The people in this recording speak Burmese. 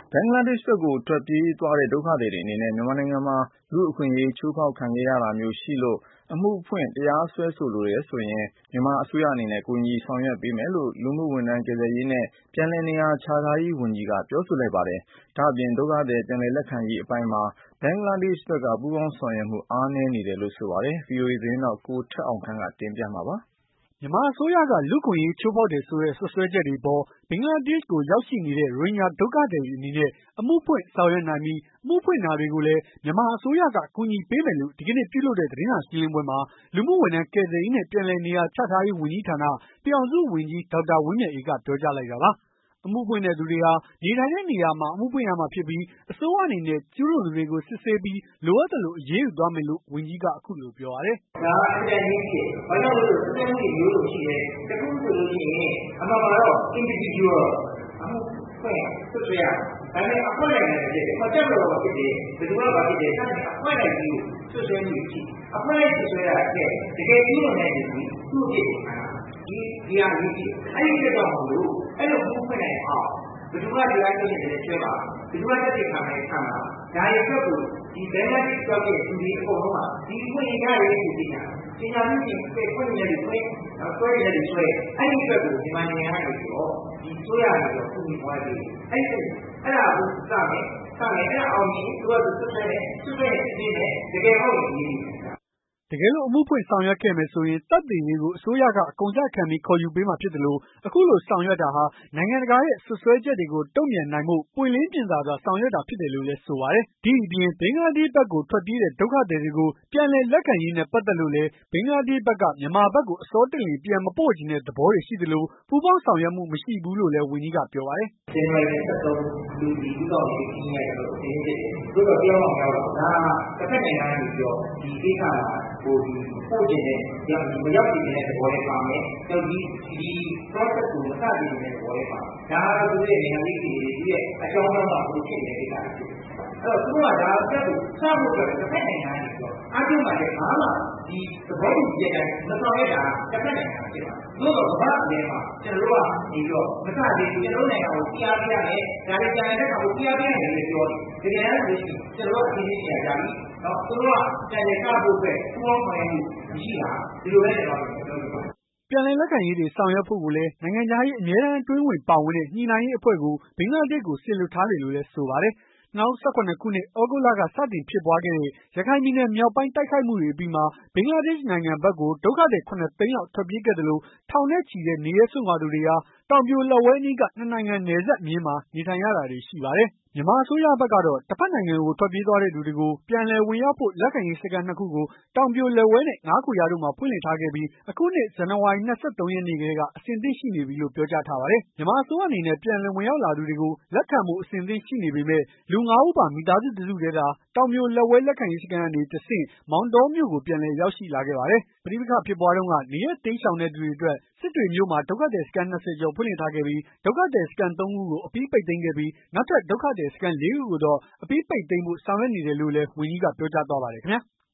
ဘင်္ဂလားဒေ့ရှ်ဘက်ကိုထွက်ပြေးသွားတဲ့ဒုက္ခသည်တွေအနေနဲ့မြန်မာနိုင်ငံမှာလူ့အခွင့်အရေးချိုးဖောက်ခံခဲ့ရတာမျိုးရှိလို့အမှုဖွင့်တရားစွဲဆိုလိုတယ်ဆိုရင်မြန်မာအစိုးရအနေနဲ့ကူညီဆောင်ရွက်ပေးမယ်လို့လူမှုဝန်ထမ်းကယ်ဆယ်ရေးနဲ့ပြန်လည်နေရာချထားရေးဝန်ကြီးကပြောဆိုလိုက်ပါတယ်။ဒါ့အပြင်ဒုက္ခသည်ပြန်လည်လက်ခံရေးအပိုင်းမှာဘင်္ဂလားဒေ့ရှ်ဘက်ကပူးပေါင်းဆောင်ရွက်မှုအားနည်းနေတယ်လို့ဆိုပါတယ်။ VOA သတင်းထောက်ကိုထက်အောင်ခန့်ကတင်ပြမှာပါ။မြန်မာအစိုးရကလူ့အခွင့်အရေးချိုးဖောက်တယ်ဆိုတဲ့စွပ်စွဲချက်တွေအပေါ်ဘင်္ဂလားဒေ့ရှ်ကိုရောက်ရှိနေတဲ့ရိုဟင်ဂျာဒုက္ခသည်တွေအနေနဲ့အမှုဖွင့်ဆောင်ရွက်နိုင်ပြီးအမှုဖွင့်တာတွေကိုလည်းမြန်မာအစိုးရကကူညီပေးမယ်လို့ဒီကနေ့ပြုလုပ်တဲ့သတင်းစာရှင်းလင်းပွဲမှာလူမှုဝန်ထမ်းကယ်ဆယ်ရေးနဲ့ပြန်လည်နေရာချထားရေးဝန်ကြီးဌာနပြည်ထောင်စုဝန်ကြီးဒေါက်တာဝင်းမြတ်အေးကပြောကြားလိုက်တာပါ။အမှုဖွင့်တဲ့သူတွေဟာနေထိုင်တဲ့နေရာမှာအမှုဖွင့်ရမှာဖြစ်ပြီးအစိုးရအနေနဲ့ကျူးလွန်သူတွေကိုစစ်ဆေးပြီးလိုအပ်သလိုအရေးယူသွားမယ်လို့ဝန်ကြီးကအခုလိုပြောပါတယ်။ဒါအကြံဉာဏ်ဖြစ်ဘာကြောင့်လဲဆိုတော့စစ်မှုတွေမျိုးလို့ရှိတယ်တခုဆိုလို့ရှိရင်အမှန်မှာတော့ individual အမှုဖွင့်ဆွဆွဲရဒါပေမဲ့အဖွဲ့လိုက်နေတယ်မတက်လို့ဖြစ်တယ်ဘယ်သူမှမဖြစ်တယ်အဲ့ဒါအဖွဲ့လိုက်ပြီးဆွဆွဲမှုရှိအဖွဲ့လိုက်ဆွဆွဲရတဲ့တကယ်ကျူးလွန်တဲ့သူသူ့ဖြစ်ဒီဟာကြီးအဲ့ဒီတော့မလို့အဲ့လိုမှုဖွင့်နိုင်အောင်ဘယ်သူမှတရားကျင့်တယ်ဆွဲပါဘယ်သူမှတက်တဲ့ခံမယ်ခံပါဒါရဲ့အတွက်ကိုဒီဘင်္ဂလားဒေ့ရှ်ရောက်တဲ့သူတွေအကုန်လုံးကဒီဖွင့်ရတဲ့သူတွေပညာရေးပြင်ဖွင့်ရတယ်ဖွင့်ဆွဲရတယ်ဆွဲအဲ့ဒီအတွက်ကိုဒီမှာနေရာနေပြီးတော့ဒီဆွဲရတယ်တော့ခုပြီးသွားတယ်အဲ့ဒါကိုစမယ်အဲ့ဒါအောင်ရင်သူကသူဆွဲတယ်ဒီနဲ့တကယ်ဟုတ်ရင်တကယ်လို့အမှုဖွင့်ဆောင်ရွက်ခဲ့မယ်ဆိုရင်တပ်တွေတွေကိုအစိုးရကအကုန်ကျခံပြီးခေါ်ယူပေးမှာဖြစ်တယ်လို့အခုလိုဆောင်ရွက်တာဟာနိုင်ငံတကာရဲ့ဆွဆွဲချက်တွေကိုတုံ့ပြန်နိုင်မှုပွင့်လင်းပြင်သာစွာဆောင်ရွက်တာဖြစ်တယ်လို့လည်းဆိုပါတယ်။ဒီအပြင်ဘင်္ဂလားဒေ့ရှ်ဘက်ကိုထွက်ပြေးတဲ့ဒုက္ခသည်တွေကိုပြန်လည်လက်ခံရေးနဲ့ပတ်သက်လို့လည်းဘင်္ဂလားဒေ့ရှ်ဘက်ကမြန်မာဘက်ကိုအစောတလျင်ပြန်မပို့ချင်တဲ့သဘောတွေရှိသလိုပူးပေါင်းဆောင်ရွက်မှုမရှိဘူးလို့လည်းဝန်ကြီးကပြောပါတယ်။ဇန်နဝါရီ23လူဒီဥတော်ရေးကြီးနေတယ်လို့အင်းဖြစ်တယ်။တို့တော့ပြောအောင်ပြောတော့ဒါတစ်ဖက်နိုင်ငံကနေပြောဒီကိစ္စမှာဟိုဒီပို့ကျင်တဲ့မရောက်ကျင်တဲ့သဘောလေးပါမယ်။တော့ဒီ process ကိုမစတင်တဲ့သဘောလေးပါ။ဒါကတော့သူရဲ့နိုင်ငံရေးတွေရဲ့အကြောင်းအရာကိုဖြစ်နေတဲ့ကိစ္စတွေ။အဲ့တော့သူကဒါတက်ကိုစဖို့အတွက်တစ်ဖက်နိုင်ငံကနေပြောအားကျမှလည်းဘာမှဒီသဘောတူညီချက်မဆောင်ရတာတစ်ဖက်နိုင်ငံဖြစ်ပါ။တို့တော့ကမ္ဘာ့အလယ်မှာကျွန်တော်တို့ကနေပြီးတော့မစတင်ကျွန်တော်နိုင်ငံကိုတရားပြရမယ်။ဒါလည်းကြံတဲ့ကောင်ကိုတရားပြရတယ်လို့ပြောတယ်။တကယ်လို့ရှိရင်ကျွန်တော်တို့အချင်းချင်းကြားကြပြီ။နော်သူတို့ကကြံတဲ့ကဖို့ပဲပူပေါင်းဆောင်ရွက်မှုမရှိတာဒီလိုပဲကျွန်တော်ပြောလို့ပါတယ်ပြန်လည်လက်ခံရေးတွေဆောင်ရွက်ဖို့ကိုလည်းနိုင်ငံခြားရေးအမြဲတမ်းအတွင်းဝင်ပါဝင်တဲ့ညှိနှိုင်းရေးအဖွဲ့ကိုဘင်္ဂလားဒေ့ရှ်ကိုစေလွှတ်ထားတယ်လို့လည်းဆိုပါတယ်။2017ခုနှစ်ဩဂုတ်လကစတင်ဖြစ်ပွားခဲ့တဲ့ရခိုင်ပြည်နယ်မြောက်ပိုင်းတိုက်ခိုက်မှုတွေအပြီးမှာဘင်္ဂလားဒေ့ရှ်နိုင်ငံဘက်ကိုဒုက္ခသည်7 သိန်းလောက်ထွက်ပြေးခဲ့သလိုထောင်နဲ့ချီတဲ့နေရဲစွန့်ခွာသူတွေဟာတောင်ပြိုလက်ဝဲအနီးကနှစ်နိုင်ငံနယ်စပ်မျဉ်းမှာနေထိုင်ရတာတွေရှိပါတယ်။မြန်မာအစိုးရဘက်ကတော့တစ်ဖက်နိုင်ငံကိုထွက်ပြေးသွားတဲ့သူတွေကိုပြန်လည်ဝင်ရောက်ဖို့လက်ခံရေးစခန်း2 ခုကိုတောင်ပြိုလက်ဝဲနဲ့ငါးခူရတို့မှာဖွင့်လှစ်ထားခဲ့ပြီးအခုနှစ်ဇန်နဝါရီ 23 ရက်နေ့ကတည်းကအဆင်သင့်ရှိနေပြီလို့ပြောကြားထားပါတယ်။မြန်မာအစိုးရအနေနဲ့ပြန်လည်ဝင်ရောက်လာသူတွေကိုလက်ခံဖို့အဆင်သင့်ရှိနေပေမဲ့လူ 5 ဦးပါမိသားစုတစုတည်းသာတောင်ပြိုလက်ဝဲလက်ခံရေးစခန်းကနေတဆင့်မောင်တောမြို့ကိုပြန်လည်ရောက်ရှိလာခဲ့ပါတယ်။ပဋိပက္ခဖြစ်ပွားတုန်းကနေရပ်တိမ်းရှောင်တဲ့သူတွေအတွက်စစ်တွေမြို့မှာဒုက္ခသည်စခန်း20 ကျော်ဖွင့်လှစ်ထားခဲ့ပြီးဒုက္ခသည်စခန်း3 ခုကိုအပြီးပိတ်သိမ်းခဲ့ပြီးနောက်ထပ်ဒုက္ခသည်စခန်း4 ခုကိုတော့အပြီးပိတ်သိမ်းဖို့ဆောင်ရွက်နေတယ်လို့လည်းဝန်ကြီးကပြောကြားသွားပါတယ်ခင်ဗျာ။